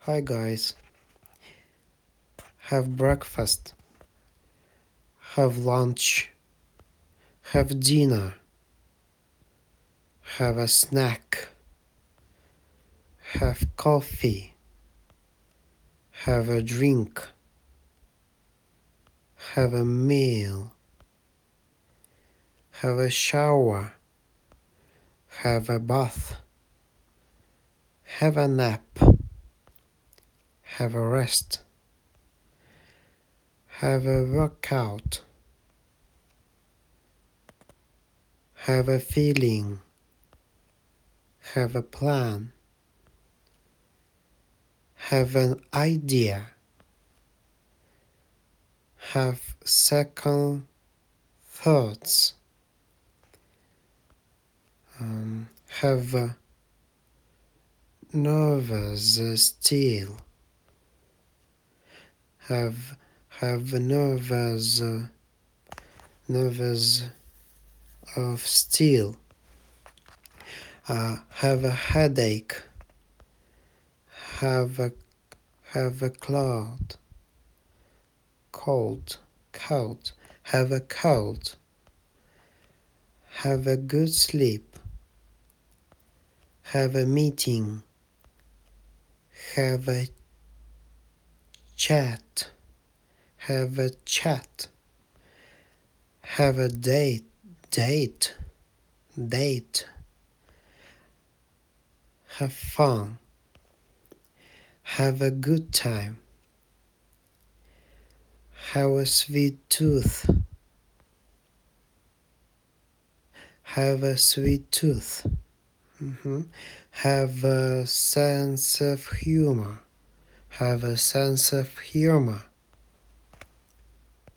Hi guys, have breakfast, have lunch, have dinner, have a snack, have coffee, have a drink, have a meal, have a shower, have a bath, have a nap, have a rest, have a workout, have a feeling, have a plan, have an idea, have second thoughts, have a nervous steel, have nervous of steel, have a headache, have a cloud, cold, have a cold, have a good sleep, have a meeting, have a chat, have a chat, have a date, date, have fun, have a good time, have a sweet tooth, have a sweet tooth, have a sense of humor, have a sense of humor,